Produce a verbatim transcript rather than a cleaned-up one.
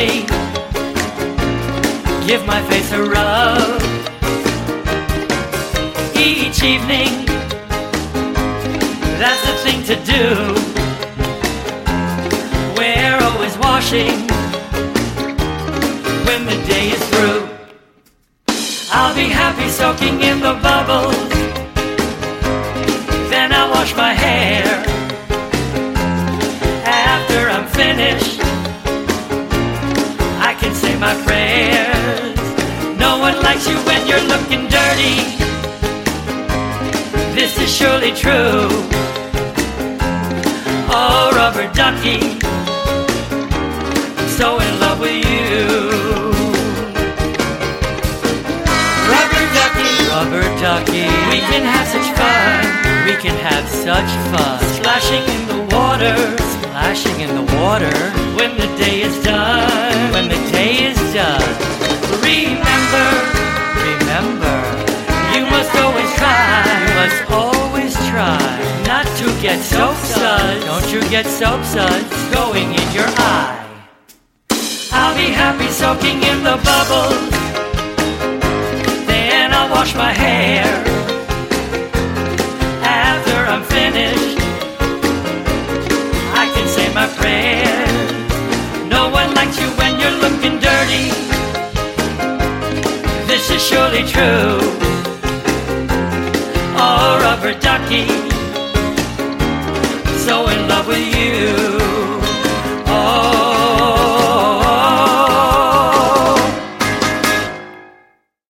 me, give my face a rub. Each evening, that's the thing to do. We're always washing when the day is through. I'll be happy soaking in the bubbles, then I'll wash my hair. After I'm finished, I can say my prayers. No one likes you when you're looking dirty. This is surely true. Oh, rubber ducky, I'm so in love with you. Rubber ducky, rubber ducky, we can have such fun. We can have such fun. Splashing in the water, splashing in the water. When the day is done, when the day is done. Remember, remember, you must always try, you must always try not to get soap suds. Don't you get soap suds going in your eye. I'll be happy soaking in the bubbles, then I'll wash my hair. After I'm finished, I can say my prayers. No one likes you when you're looking dirty. This is surely true. Oh, rubber ducky,